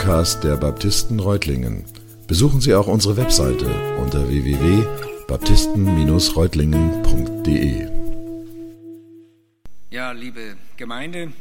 Podcast der Baptisten Reutlingen. Besuchen Sie auch unsere Webseite unter www.baptisten-reutlingen.de. Ja, liebe Gemeinde,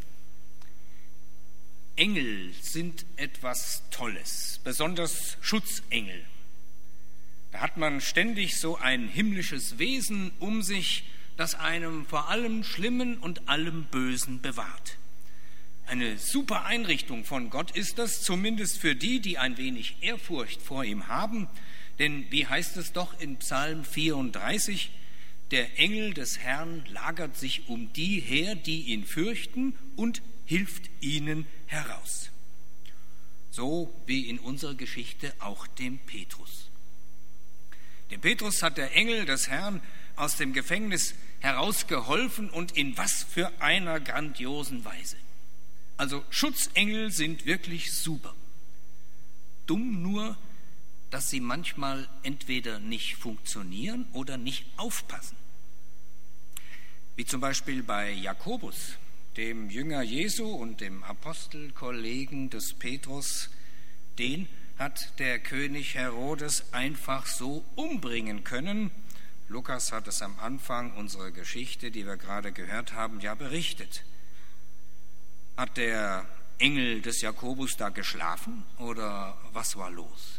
Engel sind etwas Tolles, besonders Schutzengel. Da hat man ständig so ein himmlisches Wesen um sich, das einem vor allem Schlimmen und allem Bösen bewahrt. Eine super Einrichtung von Gott ist das, zumindest für die, die ein wenig Ehrfurcht vor ihm haben. Denn wie heißt es doch in Psalm 34, der Engel des Herrn lagert sich um die her, die ihn fürchten, und hilft ihnen heraus. So wie in unserer Geschichte auch dem Petrus. Dem Petrus hat der Engel des Herrn aus dem Gefängnis herausgeholfen, und in was für einer grandiosen Weise. Also Schutzengel sind wirklich super. Dumm nur, dass sie manchmal entweder nicht funktionieren oder nicht aufpassen. Wie zum Beispiel bei Jakobus, dem Jünger Jesu und dem Apostelkollegen des Petrus. Den hat der König Herodes einfach so umbringen können. Lukas hat es am Anfang unserer Geschichte, die wir gerade gehört haben, ja berichtet. Hat der Engel des Jakobus da geschlafen oder was war los?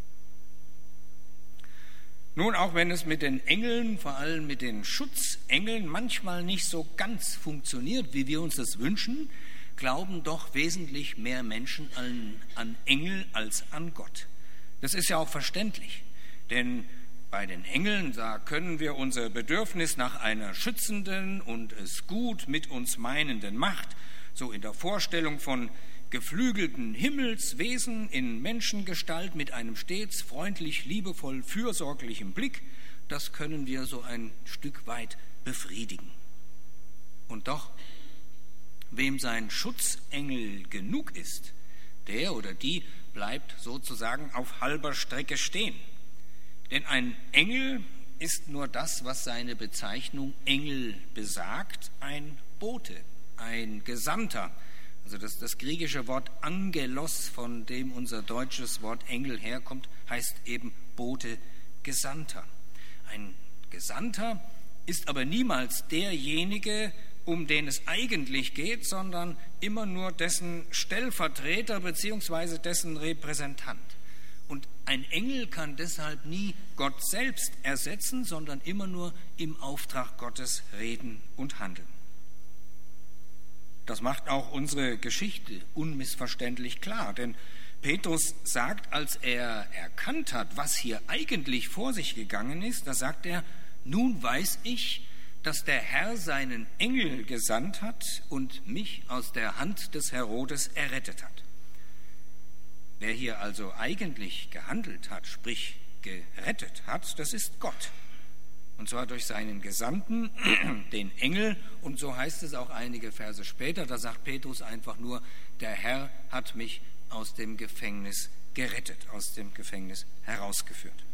Nun, auch wenn es mit den Engeln, vor allem mit den Schutzengeln, manchmal nicht so ganz funktioniert, wie wir uns das wünschen, glauben doch wesentlich mehr Menschen an Engel als an Gott. Das ist ja auch verständlich, denn bei den Engeln, da können wir unser Bedürfnis nach einer schützenden und es gut mit uns meinenden Macht, so in der Vorstellung von geflügelten Himmelswesen in Menschengestalt mit einem stets freundlich, liebevoll, fürsorglichen Blick, das können wir so ein Stück weit befriedigen. Und doch, wem sein Schutzengel genug ist, der oder die bleibt sozusagen auf halber Strecke stehen. Denn ein Engel ist nur das, was seine Bezeichnung Engel besagt, ein Bote, ein Gesandter. Also das griechische Wort Angelos, von dem unser deutsches Wort Engel herkommt, heißt eben Bote, Gesandter. Ein Gesandter ist aber niemals derjenige, um den es eigentlich geht, sondern immer nur dessen Stellvertreter bzw. dessen Repräsentant. Und ein Engel kann deshalb nie Gott selbst ersetzen, sondern immer nur im Auftrag Gottes reden und handeln. Das macht auch unsere Geschichte unmissverständlich klar, denn Petrus sagt, als er erkannt hat, was hier eigentlich vor sich gegangen ist, da sagt er, nun weiß ich, dass der Herr seinen Engel gesandt hat und mich aus der Hand des Herodes errettet hat. Wer hier also eigentlich gehandelt hat, sprich gerettet hat, das ist Gott. Und zwar durch seinen Gesandten, den Engel, und so heißt es auch einige Verse später, da sagt Petrus einfach nur, der Herr hat mich aus dem Gefängnis gerettet, aus dem Gefängnis herausgeführt.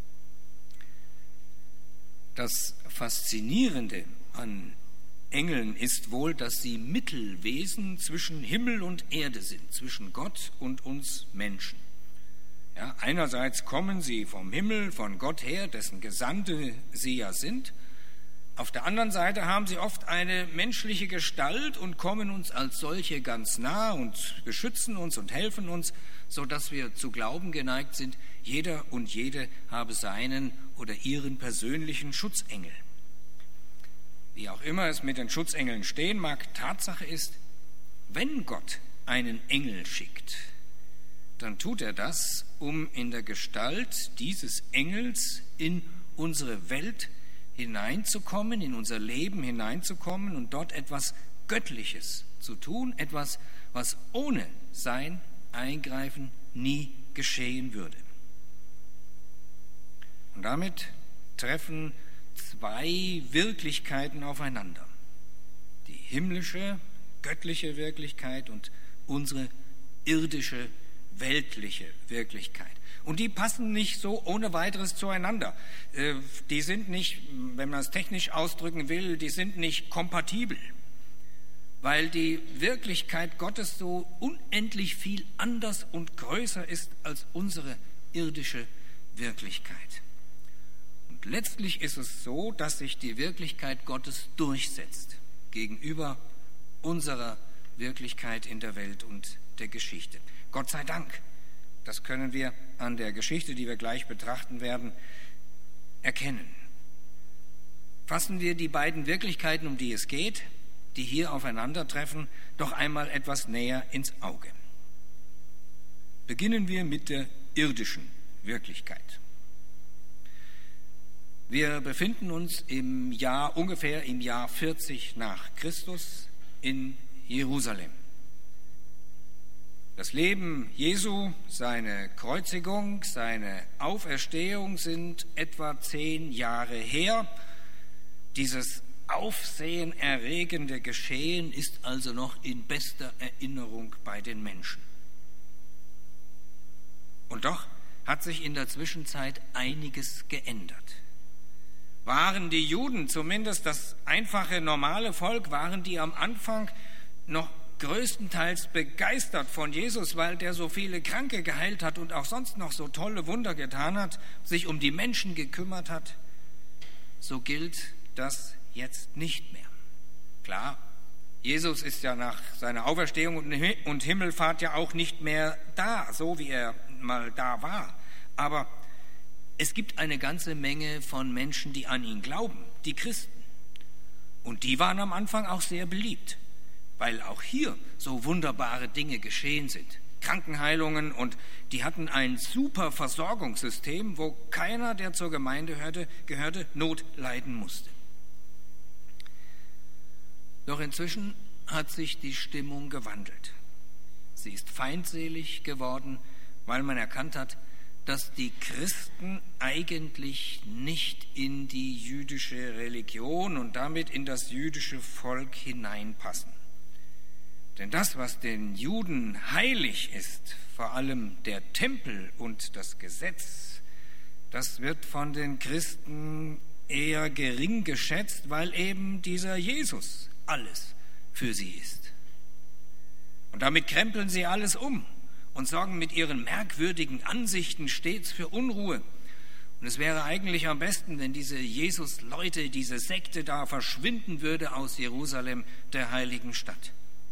Das Faszinierende an Engeln ist wohl, dass sie Mittelwesen zwischen Himmel und Erde sind, zwischen Gott und uns Menschen. Ja, einerseits kommen sie vom Himmel, von Gott her, dessen Gesandte sie ja sind. Auf der anderen Seite haben sie oft eine menschliche Gestalt und kommen uns als solche ganz nah und beschützen uns und helfen uns, sodass wir zu glauben geneigt sind, jeder und jede habe seinen oder ihren persönlichen Schutzengel. Wie auch immer es mit den Schutzengeln stehen mag, Tatsache ist, wenn Gott einen Engel schickt, dann tut er das, um in der Gestalt dieses Engels in unsere Welt hineinzukommen, in unser Leben hineinzukommen und dort etwas Göttliches zu tun, etwas, was ohne sein Eingreifen nie geschehen würde. Und damit treffen zwei Wirklichkeiten aufeinander. Die himmlische, göttliche Wirklichkeit und unsere irdische, weltliche Wirklichkeit. Und die passen nicht so ohne weiteres zueinander. Die sind nicht, wenn man es technisch ausdrücken will, die sind nicht kompatibel. weil die Wirklichkeit Gottes so unendlich viel anders und größer ist als unsere irdische Wirklichkeit. Und letztlich ist es so, dass sich die Wirklichkeit Gottes durchsetzt gegenüber unserer Wirklichkeit in der Welt und der Geschichte. Gott sei Dank, das können wir an der Geschichte, die wir gleich betrachten werden, erkennen. Fassen wir die beiden Wirklichkeiten, um die es geht, die hier aufeinandertreffen, doch einmal etwas näher ins Auge. Beginnen wir mit der irdischen Wirklichkeit. Wir befinden uns ungefähr im Jahr 40 nach Christus in Jerusalem. Das Leben Jesu, seine Kreuzigung, seine Auferstehung sind etwa 10 Jahre her. Dieses aufsehenerregende Geschehen ist also noch in bester Erinnerung bei den Menschen. Und doch hat sich in der Zwischenzeit einiges geändert. Waren die Juden, zumindest das einfache, normale Volk, waren die am Anfang noch größtenteils begeistert von Jesus, weil der so viele Kranke geheilt hat und auch sonst noch so tolle Wunder getan hat, sich um die Menschen gekümmert hat, so gilt das jetzt nicht mehr. Klar, Jesus ist ja nach seiner Auferstehung und Himmelfahrt ja auch nicht mehr da, so wie er mal da war. Aber es gibt eine ganze Menge von Menschen, die an ihn glauben, die Christen. Und die waren am Anfang auch sehr beliebt, weil auch hier so wunderbare Dinge geschehen sind. Krankenheilungen, und die hatten ein super Versorgungssystem, wo keiner, der zur Gemeinde gehörte, Not leiden musste. Doch inzwischen hat sich die Stimmung gewandelt. Sie ist feindselig geworden, weil man erkannt hat, dass die Christen eigentlich nicht in die jüdische Religion und damit in das jüdische Volk hineinpassen. Denn das, was den Juden heilig ist, vor allem der Tempel und das Gesetz, das wird von den Christen eher gering geschätzt, weil eben dieser Jesus alles für sie ist. Und damit krempeln sie alles um und sorgen mit ihren merkwürdigen Ansichten stets für Unruhe. Und es wäre eigentlich am besten, wenn diese Jesus-Leute, diese Sekte da verschwinden würde aus Jerusalem, der heiligen Stadt.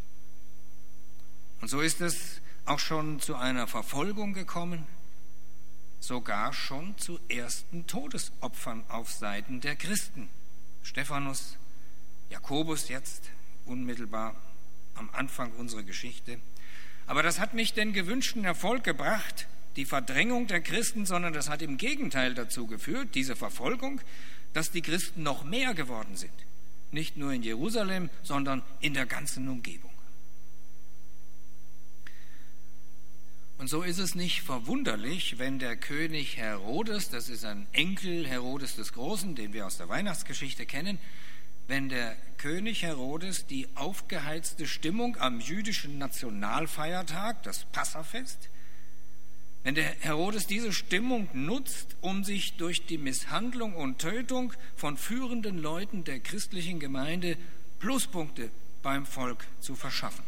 Und so ist es auch schon zu einer Verfolgung gekommen, sogar schon zu ersten Todesopfern auf Seiten der Christen. Stephanus, Jakobus jetzt, unmittelbar am Anfang unserer Geschichte. Aber das hat nicht den gewünschten Erfolg gebracht, die Verdrängung der Christen, sondern das hat im Gegenteil dazu geführt, diese Verfolgung, dass die Christen noch mehr geworden sind. Nicht nur in Jerusalem, sondern in der ganzen Umgebung. Und so ist es nicht verwunderlich, wenn der König Herodes, das ist ein Enkel Herodes des Großen, den wir aus der Weihnachtsgeschichte kennen, wenn der König Herodes die aufgeheizte Stimmung am jüdischen Nationalfeiertag, das Passafest, wenn der Herodes diese Stimmung nutzt, um sich durch die Misshandlung und Tötung von führenden Leuten der christlichen Gemeinde Pluspunkte beim Volk zu verschaffen.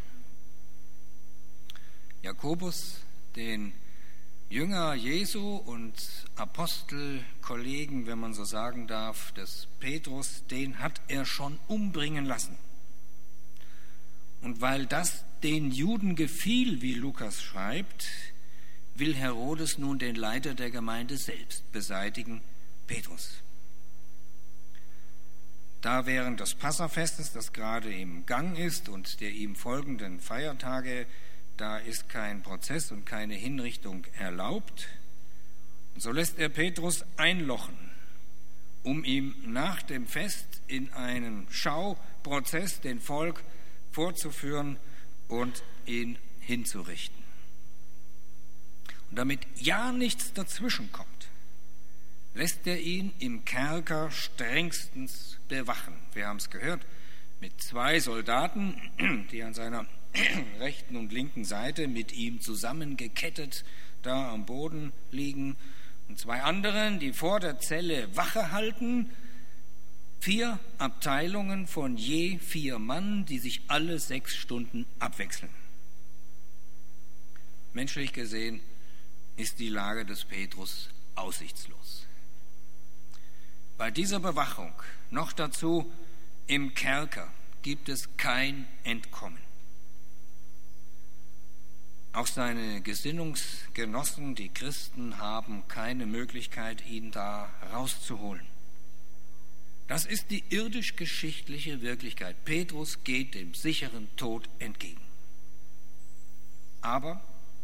Jakobus, den Jünger Jesu und Apostelkollegen, wenn man so sagen darf, des Petrus, den hat er schon umbringen lassen. Und weil das den Juden gefiel, wie Lukas schreibt, will Herodes nun den Leiter der Gemeinde selbst beseitigen, Petrus. Da während des Passafestes, das gerade im Gang ist, und der ihm folgenden Feiertage, da ist kein Prozess und keine Hinrichtung erlaubt. Und so lässt er Petrus einlochen, um ihm nach dem Fest in einen Schauprozess den Volk vorzuführen und ihn hinzurichten. Und damit ja nichts dazwischen kommt, lässt er ihn im Kerker strengstens bewachen. Wir haben es gehört, mit 2 Soldaten, die an seiner rechten und linken Seite mit ihm zusammengekettet da am Boden liegen, und 2 anderen, die vor der Zelle Wache halten, 4 Abteilungen von je 4 Mann, die sich alle 6 Stunden abwechseln. Menschlich gesehen ist die Lage des Petrus aussichtslos. Bei dieser Bewachung, noch dazu im Kerker, gibt es kein Entkommen. Auch seine Gesinnungsgenossen, die Christen, haben keine Möglichkeit, ihn da rauszuholen. Das ist die irdisch-geschichtliche Wirklichkeit. Petrus geht dem sicheren Tod entgegen. Aber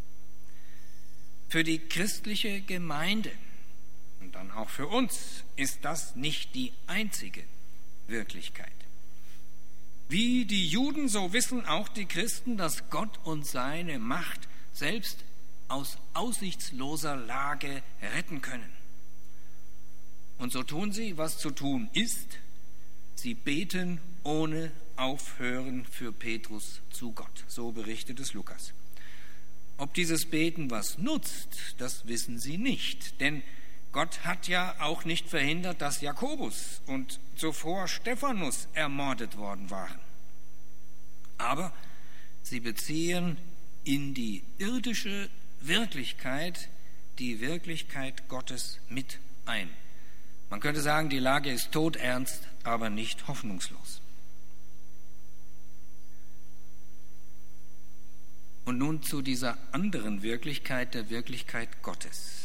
für die christliche Gemeinde und dann auch für uns ist das nicht die einzige Wirklichkeit. Wie die Juden, so wissen auch die Christen, dass Gott und seine Macht selbst aus aussichtsloser Lage retten können. Und so tun sie, was zu tun ist. Sie beten ohne Aufhören für Petrus zu Gott. So berichtet es Lukas. Ob dieses Beten was nutzt, das wissen sie nicht. Denn Gott hat ja auch nicht verhindert, dass Jakobus und zuvor Stephanus ermordet worden waren. Aber sie beziehen in die irdische Wirklichkeit die Wirklichkeit Gottes mit ein. Man könnte sagen, die Lage ist todernst, aber nicht hoffnungslos. Und nun zu dieser anderen Wirklichkeit, der Wirklichkeit Gottes.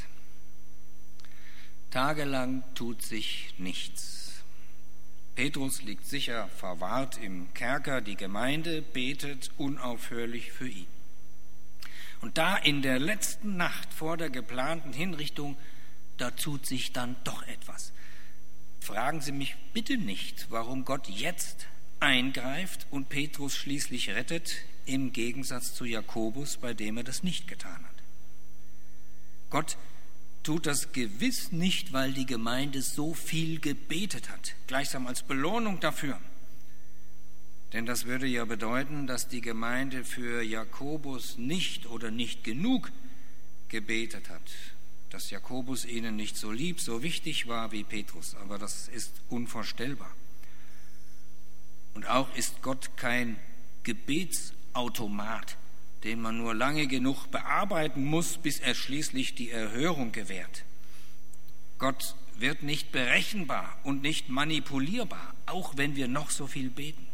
Tagelang tut sich nichts. Petrus liegt sicher verwahrt im Kerker, die Gemeinde betet unaufhörlich für ihn. Und da in der letzten Nacht vor der geplanten Hinrichtung, da tut sich dann doch etwas. Fragen Sie mich bitte nicht, warum Gott jetzt eingreift und Petrus schließlich rettet, im Gegensatz zu Jakobus, bei dem er das nicht getan hat. Gott tut das gewiss nicht, weil die Gemeinde so viel gebetet hat, gleichsam als Belohnung dafür. Denn das würde ja bedeuten, dass die Gemeinde für Jakobus nicht oder nicht genug gebetet hat, dass Jakobus ihnen nicht so lieb, so wichtig war wie Petrus, aber das ist unvorstellbar. Und auch ist Gott kein Gebetsautomat, den man nur lange genug bearbeiten muss, bis er schließlich die Erhörung gewährt. Gott wird nicht berechenbar und nicht manipulierbar, auch wenn wir noch so viel beten.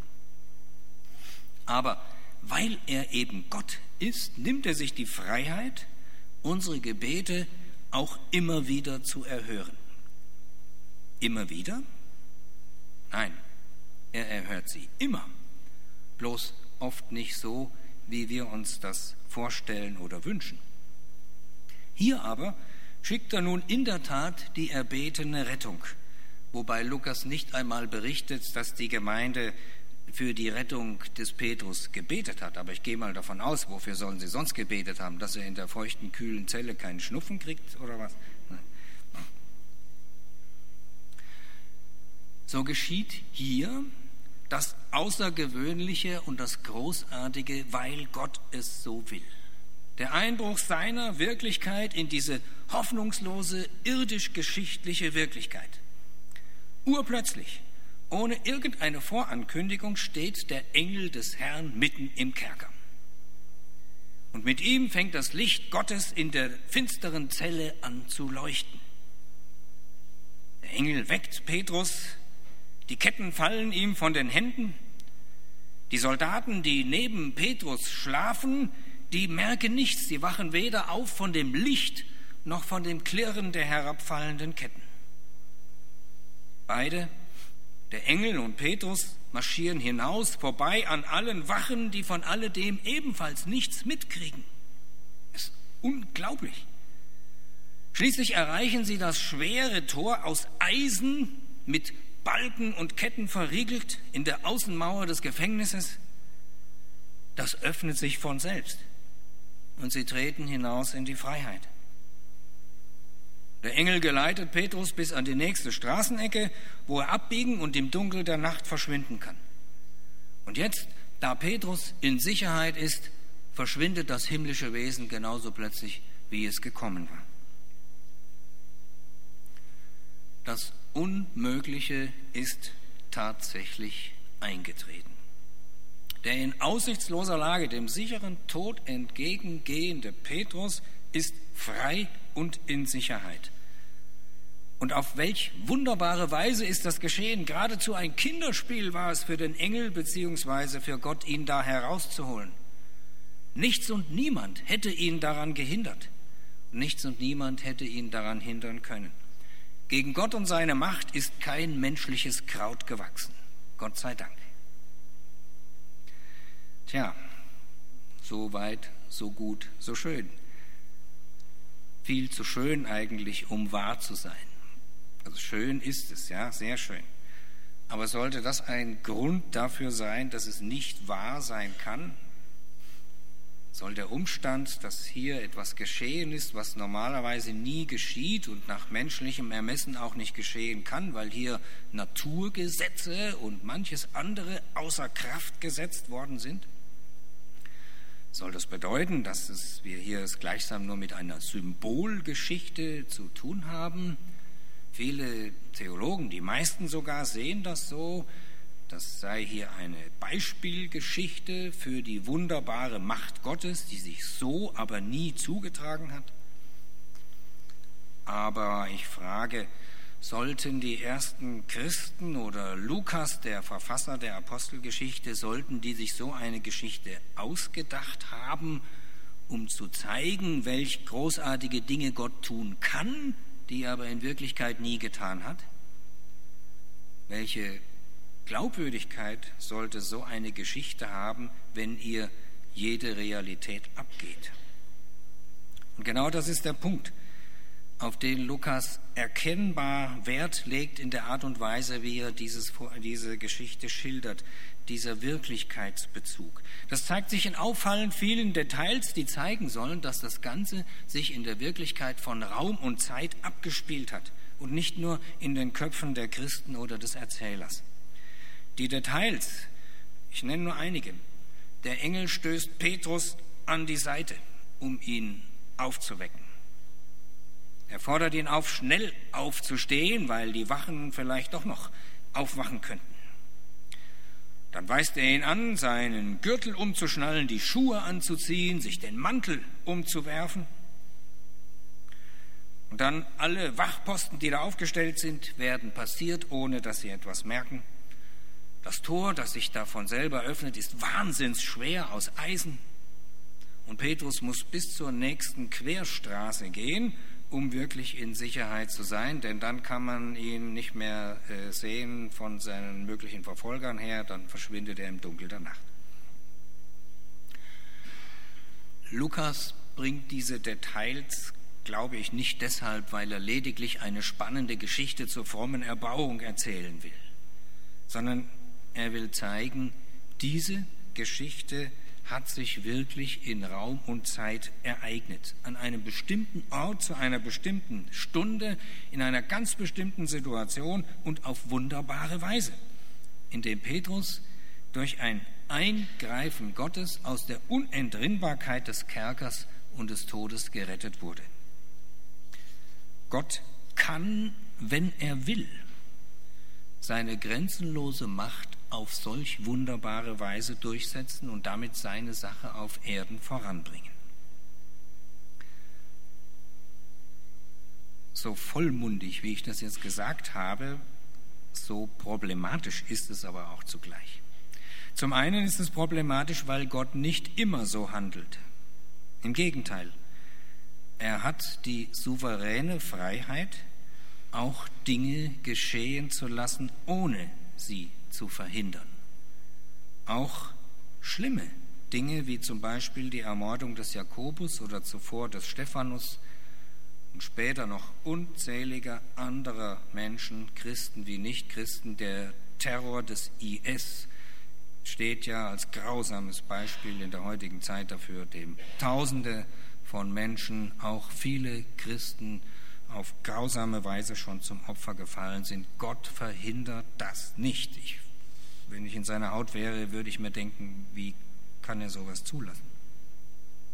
Aber weil er eben Gott ist, nimmt er sich die Freiheit, unsere Gebete auch immer wieder zu erhören. Immer wieder? Nein, er erhört sie immer, bloß oft nicht so, wie wir uns das vorstellen oder wünschen. Hier aber schickt er nun in der Tat die erbetene Rettung, wobei Lukas nicht einmal berichtet, dass die Gemeinde für die Rettung des Petrus gebetet hat. Aber ich gehe mal davon aus, wofür sollen sie sonst gebetet haben? Dass er in der feuchten, kühlen Zelle keinen Schnupfen kriegt oder was? Nein. So geschieht hier das Außergewöhnliche und das Großartige, weil Gott es so will. Der Einbruch seiner Wirklichkeit in diese hoffnungslose, irdisch-geschichtliche Wirklichkeit. Urplötzlich, ohne irgendeine Vorankündigung, steht der Engel des Herrn mitten im Kerker. Und mit ihm fängt das Licht Gottes in der finsteren Zelle an zu leuchten. Der Engel weckt Petrus, die Ketten fallen ihm von den Händen. Die Soldaten, die neben Petrus schlafen, die merken nichts, sie wachen weder auf von dem Licht noch von dem Klirren der herabfallenden Ketten. Beide, der Engel und Petrus, marschieren hinaus, vorbei an allen Wachen, die von alledem ebenfalls nichts mitkriegen. Es ist unglaublich. Schließlich erreichen sie das schwere Tor aus Eisen mit Balken und Ketten verriegelt in der Außenmauer des Gefängnisses. Das öffnet sich von selbst und sie treten hinaus in die Freiheit. Der Engel geleitet Petrus bis an die nächste Straßenecke, wo er abbiegen und im Dunkel der Nacht verschwinden kann. Und jetzt, da Petrus in Sicherheit ist, verschwindet das himmlische Wesen genauso plötzlich, wie es gekommen war. Das Unmögliche ist tatsächlich eingetreten. Der in aussichtsloser Lage dem sicheren Tod entgegengehende Petrus ist frei und in Sicherheit. Und auf welch wunderbare Weise ist das geschehen? Geradezu ein Kinderspiel war es für den Engel bzw. für Gott, ihn da herauszuholen. Nichts und niemand hätte ihn daran gehindert. Nichts und niemand hätte ihn daran hindern können. Gegen Gott und seine Macht ist kein menschliches Kraut gewachsen. Gott sei Dank. Tja, so weit, so gut, so schön. Viel zu schön eigentlich, um wahr zu sein. Also schön ist es, ja, sehr schön. Aber sollte das ein Grund dafür sein, dass es nicht wahr sein kann? Soll der Umstand, dass hier etwas geschehen ist, was normalerweise nie geschieht und nach menschlichem Ermessen auch nicht geschehen kann, weil hier Naturgesetze und manches andere außer Kraft gesetzt worden sind? Soll das bedeuten, dass wir hier es gleichsam nur mit einer Symbolgeschichte zu tun haben? Viele Theologen, die meisten sogar, sehen das so. Das sei hier eine Beispielgeschichte für die wunderbare Macht Gottes, die sich so aber nie zugetragen hat. Aber ich frage, sollten die ersten Christen oder Lukas, der Verfasser der Apostelgeschichte, sollten die sich so eine Geschichte ausgedacht haben, um zu zeigen, welch großartige Dinge Gott tun kann, die er aber in Wirklichkeit nie getan hat? Welche Glaubwürdigkeit sollte so eine Geschichte haben, wenn ihr jede Realität abgeht? Und genau das ist der Punkt, auf den Lukas erkennbar Wert legt in der Art und Weise, wie er diese Geschichte schildert, dieser Wirklichkeitsbezug. Das zeigt sich in auffallend vielen Details, die zeigen sollen, dass das Ganze sich in der Wirklichkeit von Raum und Zeit abgespielt hat und nicht nur in den Köpfen der Christen oder des Erzählers. Die Details, ich nenne nur einige. Der Engel stößt Petrus an die Seite, um ihn aufzuwecken. Er fordert ihn auf, schnell aufzustehen, weil die Wachen vielleicht doch noch aufwachen könnten. Dann weist er ihn an, seinen Gürtel umzuschnallen, die Schuhe anzuziehen, sich den Mantel umzuwerfen. Und dann alle Wachposten, die da aufgestellt sind, werden passiert, ohne dass sie etwas merken. Das Tor, das sich da von selber öffnet, ist wahnsinnsschwer aus Eisen. Und Petrus muss bis zur nächsten Querstraße gehen, um wirklich in Sicherheit zu sein, denn dann kann man ihn nicht mehr sehen von seinen möglichen Verfolgern her, dann verschwindet er im Dunkel der Nacht. Lukas bringt diese Details, glaube ich, nicht deshalb, weil er lediglich eine spannende Geschichte zur frommen Erbauung erzählen will, sondern er will zeigen, diese Geschichte hat sich wirklich in Raum und Zeit ereignet. An einem bestimmten Ort, zu einer bestimmten Stunde, in einer ganz bestimmten Situation und auf wunderbare Weise, indem Petrus durch ein Eingreifen Gottes aus der Unentrinnbarkeit des Kerkers und des Todes gerettet wurde. Gott kann, wenn er will, seine grenzenlose Macht auf solch wunderbare Weise durchsetzen und damit seine Sache auf Erden voranbringen. So vollmundig, wie ich das jetzt gesagt habe, so problematisch ist es aber auch zugleich. Zum einen ist es problematisch, weil Gott nicht immer so handelt. Im Gegenteil, er hat die souveräne Freiheit, auch Dinge geschehen zu lassen, ohne sie zu verhindern. Auch schlimme Dinge, wie zum Beispiel die Ermordung des Jakobus oder zuvor des Stephanus und später noch unzähliger anderer Menschen, Christen wie Nichtchristen. Der Terror des IS steht ja als grausames Beispiel in der heutigen Zeit dafür, dem Tausende von Menschen, auch viele Christen, auf grausame Weise schon zum Opfer gefallen sind. Gott verhindert das nicht. Wenn ich in seiner Haut wäre, würde ich mir denken, wie kann er sowas zulassen?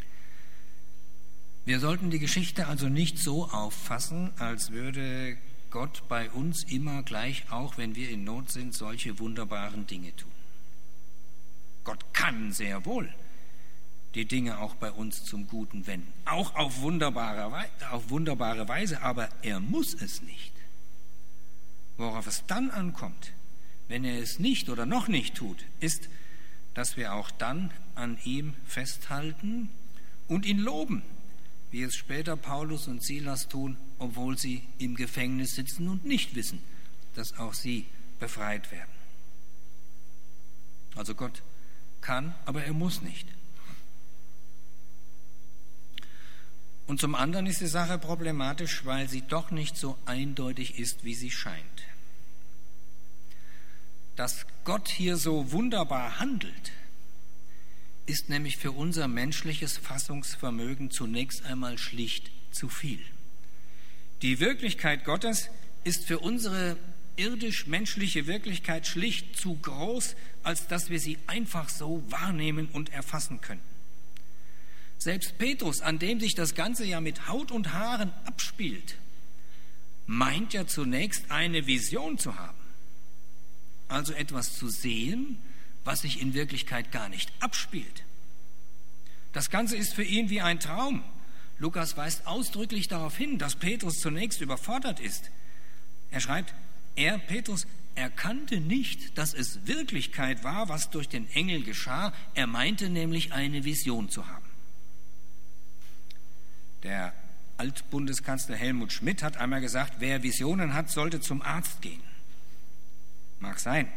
Wir sollten die Geschichte also nicht so auffassen, als würde Gott bei uns immer gleich, auch wenn wir in Not sind, solche wunderbaren Dinge tun. Gott kann sehr wohl die Dinge auch bei uns zum Guten wenden, auch auf wunderbare Weise, aber er muss es nicht. Worauf es dann ankommt, wenn er es nicht oder noch nicht tut, ist, dass wir auch dann an ihm festhalten und ihn loben, wie es später Paulus und Silas tun, obwohl sie im Gefängnis sitzen und nicht wissen, dass auch sie befreit werden. Also Gott kann, aber er muss nicht. Und zum anderen ist die Sache problematisch, weil sie doch nicht so eindeutig ist, wie sie scheint. Dass Gott hier so wunderbar handelt, ist nämlich für unser menschliches Fassungsvermögen zunächst einmal schlicht zu viel. Die Wirklichkeit Gottes ist für unsere irdisch-menschliche Wirklichkeit schlicht zu groß, als dass wir sie einfach so wahrnehmen und erfassen können. Selbst Petrus, an dem sich das Ganze ja mit Haut und Haaren abspielt, meint ja zunächst eine Vision zu haben. Also etwas zu sehen, was sich in Wirklichkeit gar nicht abspielt. Das Ganze ist für ihn wie ein Traum. Lukas weist ausdrücklich darauf hin, dass Petrus zunächst überfordert ist. Er schreibt, Petrus, erkannte nicht, dass es Wirklichkeit war, was durch den Engel geschah. Er meinte nämlich, eine Vision zu haben. Der Altbundeskanzler Helmut Schmidt hat einmal gesagt, wer Visionen hat, sollte zum Arzt gehen. Mag sein.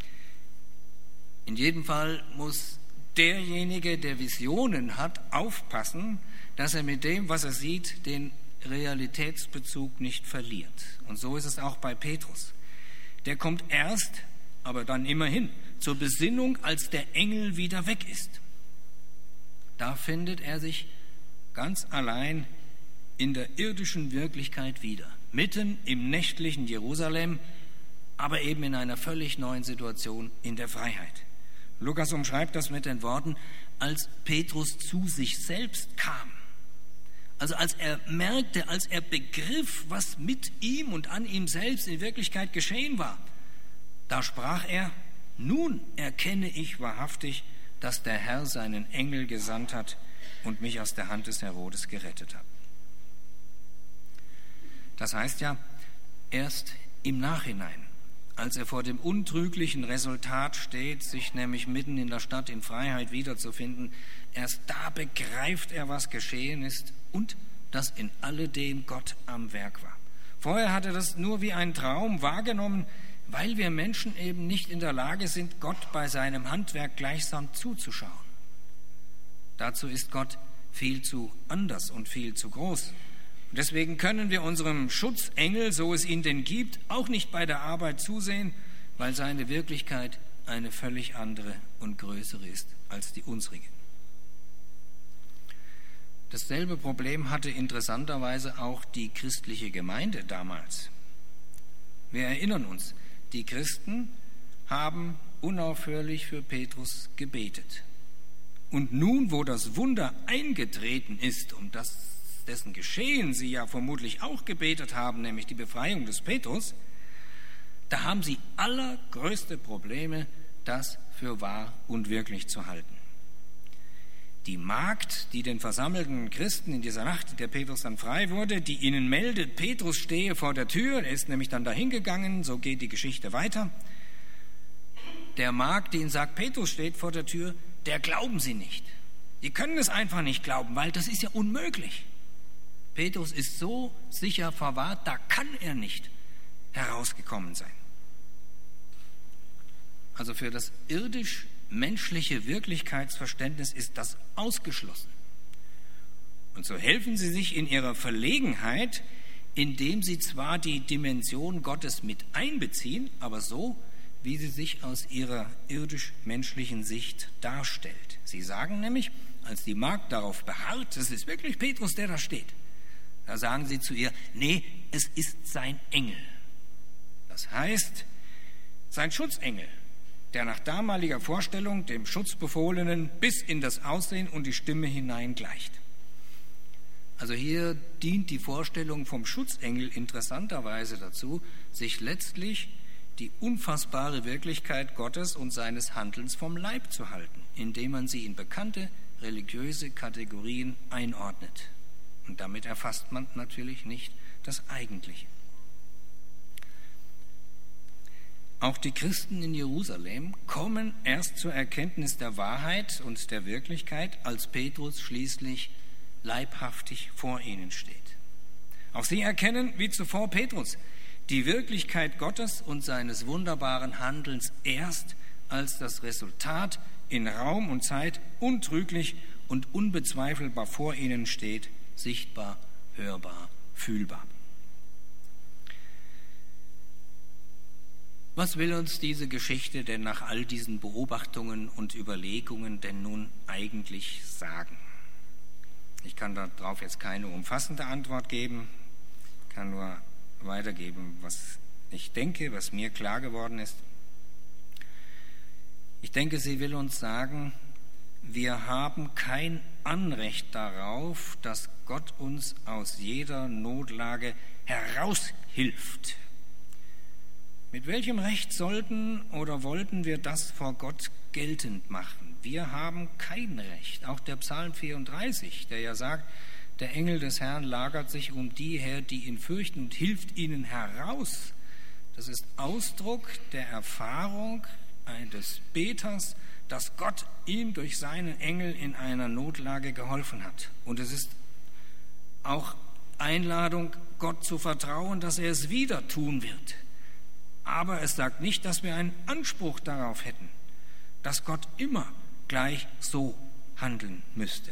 In jedem Fall muss derjenige, der Visionen hat, aufpassen, dass er mit dem, was er sieht, den Realitätsbezug nicht verliert. Und so ist es auch bei Petrus. Der kommt erst, aber dann immerhin, zur Besinnung, als der Engel wieder weg ist. Da findet er sich ganz allein in der irdischen Wirklichkeit wieder, mitten im nächtlichen Jerusalem, aber eben in einer völlig neuen Situation in der Freiheit. Lukas umschreibt das mit den Worten, als Petrus zu sich selbst kam. Also als er merkte, als er begriff, was mit ihm und an ihm selbst in Wirklichkeit geschehen war, da sprach er, nun erkenne ich wahrhaftig, dass der Herr seinen Engel gesandt hat und mich aus der Hand des Herodes gerettet hat. Das heißt ja, erst im Nachhinein, als er vor dem untrüglichen Resultat steht, sich nämlich mitten in der Stadt in Freiheit wiederzufinden, erst da begreift er, was geschehen ist und dass in alledem Gott am Werk war. Vorher hat er das nur wie einen Traum wahrgenommen, weil wir Menschen eben nicht in der Lage sind, Gott bei seinem Handwerk gleichsam zuzuschauen. Dazu ist Gott viel zu anders und viel zu groß. Und deswegen können wir unserem Schutzengel, so es ihn denn gibt, auch nicht bei der Arbeit zusehen, weil seine Wirklichkeit eine völlig andere und größere ist als die unsrige. Dasselbe Problem hatte interessanterweise auch die christliche Gemeinde damals. Wir erinnern uns, die Christen haben unaufhörlich für Petrus gebetet. Und nun, wo das Wunder eingetreten ist, um dessen Geschehen sie ja vermutlich auch gebetet haben, nämlich die Befreiung des Petrus, da haben sie allergrößte Probleme, das für wahr und wirklich zu halten. Die Magd, die den versammelten Christen in dieser Nacht, in der Petrus dann frei wurde, die ihnen meldet, Petrus stehe vor der Tür, er ist nämlich dann dahin gegangen, so geht die Geschichte weiter. Der Magd, die ihnen sagt, Petrus steht vor der Tür, der glauben sie nicht. Die können es einfach nicht glauben, weil das ist ja unmöglich. Petrus ist so sicher verwahrt, da kann er nicht herausgekommen sein. Also für das irdisch-menschliche Wirklichkeitsverständnis ist das ausgeschlossen. Und so helfen sie sich in ihrer Verlegenheit, indem sie zwar die Dimension Gottes mit einbeziehen, aber so, wie sie sich aus ihrer irdisch-menschlichen Sicht darstellt. Sie sagen nämlich, als die Magd darauf beharrt, es ist wirklich Petrus, der da steht, da sagen sie zu ihr, nee, es ist sein Engel. Das heißt, sein Schutzengel, der nach damaliger Vorstellung dem Schutzbefohlenen bis in das Aussehen und die Stimme hinein gleicht. Also hier dient die Vorstellung vom Schutzengel interessanterweise dazu, sich letztlich die unfassbare Wirklichkeit Gottes und seines Handelns vom Leib zu halten, indem man sie in bekannte religiöse Kategorien einordnet. Und damit erfasst man natürlich nicht das Eigentliche. Auch die Christen in Jerusalem kommen erst zur Erkenntnis der Wahrheit und der Wirklichkeit, als Petrus schließlich leibhaftig vor ihnen steht. Auch sie erkennen, wie zuvor Petrus, die Wirklichkeit Gottes und seines wunderbaren Handelns erst, als das Resultat in Raum und Zeit untrüglich und unbezweifelbar vor ihnen steht, sichtbar, hörbar, fühlbar. Was will uns diese Geschichte denn nach all diesen Beobachtungen und Überlegungen denn nun eigentlich sagen? Ich kann darauf jetzt keine umfassende Antwort geben, kann nur weitergeben, was ich denke, was mir klar geworden ist. Ich denke, sie will uns sagen, wir haben kein Anrecht darauf, dass Gott uns aus jeder Notlage heraushilft. Mit welchem Recht sollten oder wollten wir das vor Gott geltend machen? Wir haben kein Recht. Auch der Psalm 34, der ja sagt, der Engel des Herrn lagert sich um die her, die ihn fürchten und hilft ihnen heraus. Das ist Ausdruck der Erfahrung des Beters, dass Gott ihm durch seinen Engel in einer Notlage geholfen hat. Und es ist auch Einladung, Gott zu vertrauen, dass er es wieder tun wird. Aber es sagt nicht, dass wir einen Anspruch darauf hätten, dass Gott immer gleich so handeln müsste.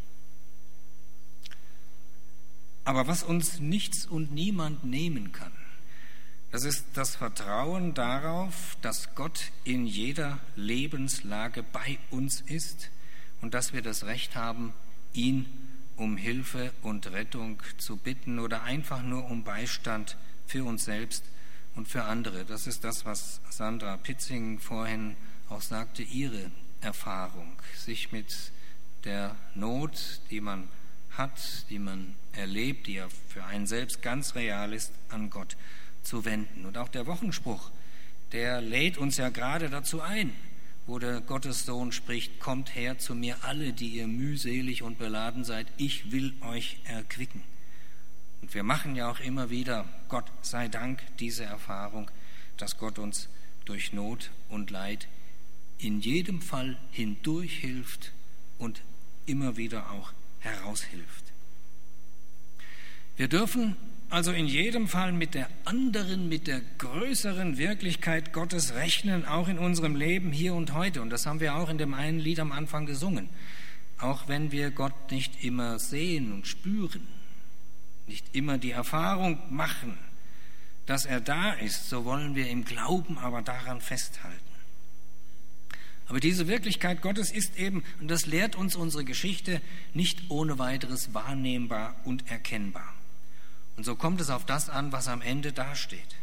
Aber was uns nichts und niemand nehmen kann, das ist das Vertrauen darauf, dass Gott in jeder Lebenslage bei uns ist und dass wir das Recht haben, ihn um Hilfe und Rettung zu bitten oder einfach nur um Beistand für uns selbst und für andere. Das ist das, was Sandra Pitzing vorhin auch sagte, ihre Erfahrung, sich mit der Not, die man hat, die man erlebt, die ja für einen selbst ganz real ist, an Gott zu wenden. Und auch der Wochenspruch, der lädt uns ja gerade dazu ein, wo der Gottessohn spricht, kommt her zu mir alle, die ihr mühselig und beladen seid, ich will euch erquicken. Und wir machen ja auch immer wieder, Gott sei Dank, diese Erfahrung, dass Gott uns durch Not und Leid in jedem Fall hindurch hilft und immer wieder auch heraushilft. Wir dürfen also in jedem Fall mit der anderen, mit der größeren Wirklichkeit Gottes rechnen, auch in unserem Leben hier und heute. Und das haben wir auch in dem einen Lied am Anfang gesungen. Auch wenn wir Gott nicht immer sehen und spüren, nicht immer die Erfahrung machen, dass er da ist, so wollen wir im Glauben aber daran festhalten. Aber diese Wirklichkeit Gottes ist eben, und das lehrt uns unsere Geschichte, nicht ohne weiteres wahrnehmbar und erkennbar. Und so kommt es auf das an, was am Ende dasteht.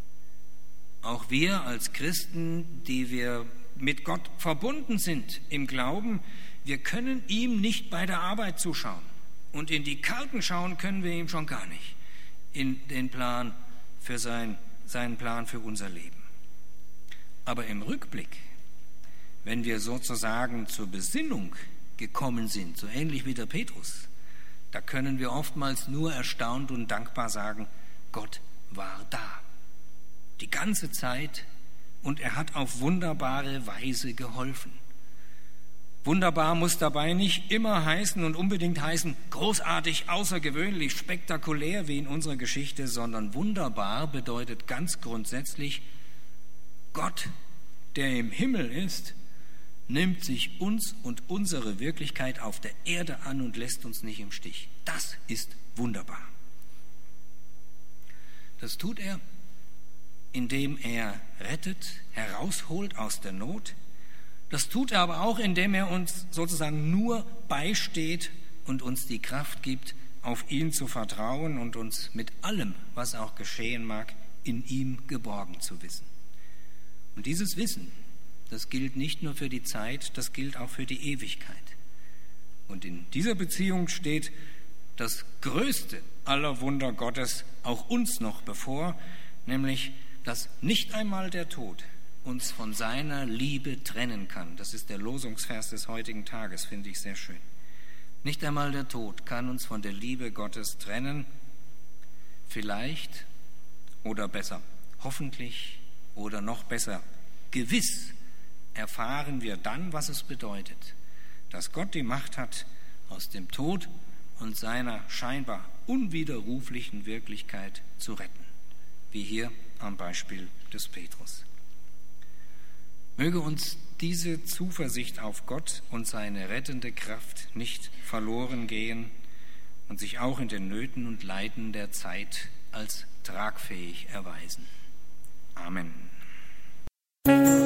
Auch wir als Christen, die wir mit Gott verbunden sind im Glauben, wir können ihm nicht bei der Arbeit zuschauen. Und in die Karten schauen können wir ihm schon gar nicht, in den Plan für seinen Plan für unser Leben. Aber im Rückblick, wenn wir sozusagen zur Besinnung gekommen sind, so ähnlich wie der Petrus, da können wir oftmals nur erstaunt und dankbar sagen, Gott war da. Die ganze Zeit und er hat auf wunderbare Weise geholfen. Wunderbar muss dabei nicht immer heißen und unbedingt heißen, großartig, außergewöhnlich, spektakulär wie in unserer Geschichte, sondern wunderbar bedeutet ganz grundsätzlich, Gott, der im Himmel ist, nimmt sich uns und unsere Wirklichkeit auf der Erde an und lässt uns nicht im Stich. Das ist wunderbar. Das tut er, indem er rettet, herausholt aus der Not. Das tut er aber auch, indem er uns sozusagen nur beisteht und uns die Kraft gibt, auf ihn zu vertrauen und uns mit allem, was auch geschehen mag, in ihm geborgen zu wissen. Und dieses Wissen, das gilt nicht nur für die Zeit, das gilt auch für die Ewigkeit. Und in dieser Beziehung steht das größte aller Wunder Gottes auch uns noch bevor, nämlich, dass nicht einmal der Tod uns von seiner Liebe trennen kann. Das ist der Losungsvers des heutigen Tages, finde ich sehr schön. Nicht einmal der Tod kann uns von der Liebe Gottes trennen. Vielleicht oder besser, hoffentlich oder noch besser, gewiss erfahren wir dann, was es bedeutet, dass Gott die Macht hat, aus dem Tod und seiner scheinbar unwiderruflichen Wirklichkeit zu retten, wie hier am Beispiel des Petrus. Möge uns diese Zuversicht auf Gott und seine rettende Kraft nicht verloren gehen und sich auch in den Nöten und Leiden der Zeit als tragfähig erweisen. Amen.